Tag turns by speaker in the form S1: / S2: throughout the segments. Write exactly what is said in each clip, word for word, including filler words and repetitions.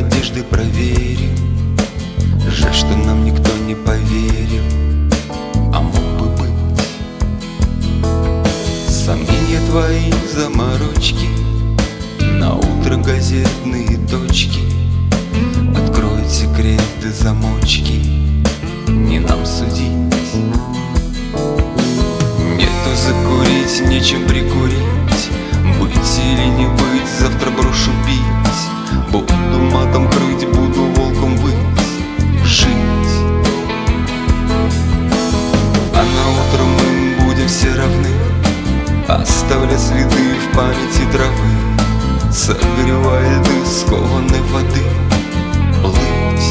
S1: одежды проверим. Жаль, что нам никто не поверил, а мог бы быть. Сомнения твои, заморочки, на утро газетные точки откроют секреты, замочки, не нам судить. Нету закурить, нечем прикурить, быть или не быть, завтра брошу пить. Буду матом крыть, буду волком быть, жить. А на утро мы будем все равны, оставлять следы в памяти травы, согревая льды скованной воды, плыть.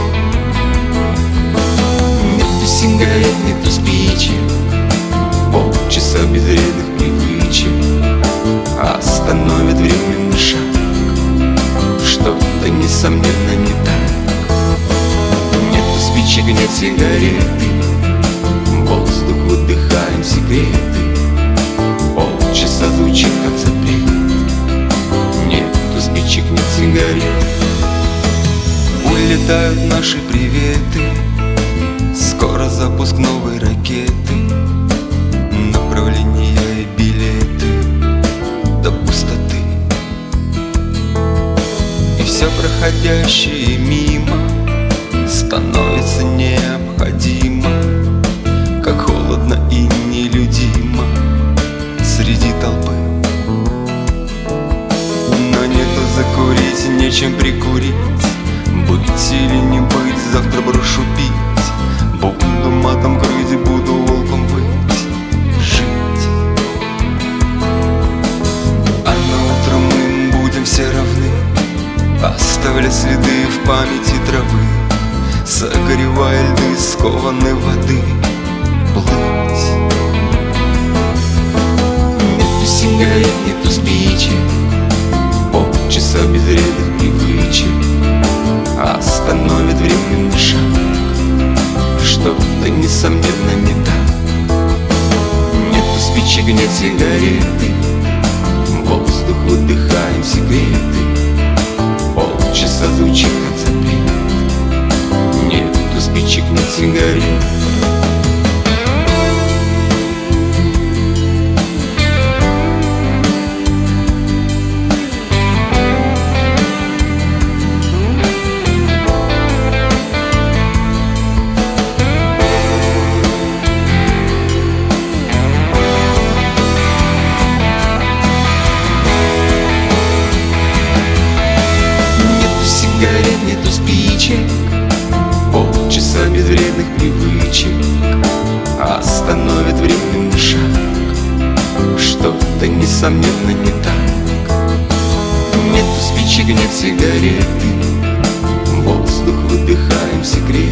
S1: Нету сигарет, нету спичек, полчаса безвредных привычек остановит временный шаг. Что-то несомненно не так. Нету спичек, нет сигареты, воздух выдыхаем секреты. Полчаса звучит как запрет. Нету спичек, нет сигарет. Улетают наши приветы, скоро запуск новой ракеты. Направления и билеты до пустоты. И все проходящее мимо становится необходимо, как холодно и нелюдимо среди толпы. Но нету закурить, нечем прикурить, быть или не быть, завтра брошу пить. Буду матом крыть, буду волком быть, жить. А на утро мы будем все равны, оставля следы в памяти травы, согревая льды скованной воды, плыть. Нету сигарет, нету спичек, полчаса безвредных привычек остановит временный шаг. Что-то несомненно не так. Нету спичек, нет сигареты, воздух выдыхаем секреты. Полчаса звучит как запрет. Нету спичек, нет сигарет. Сигарет, нету спичек, полчаса безвредных привычек остановит временный шаг. Что-то несомненно не так. Нету спичек, нет сигареты, воздух выдыхаем секрет.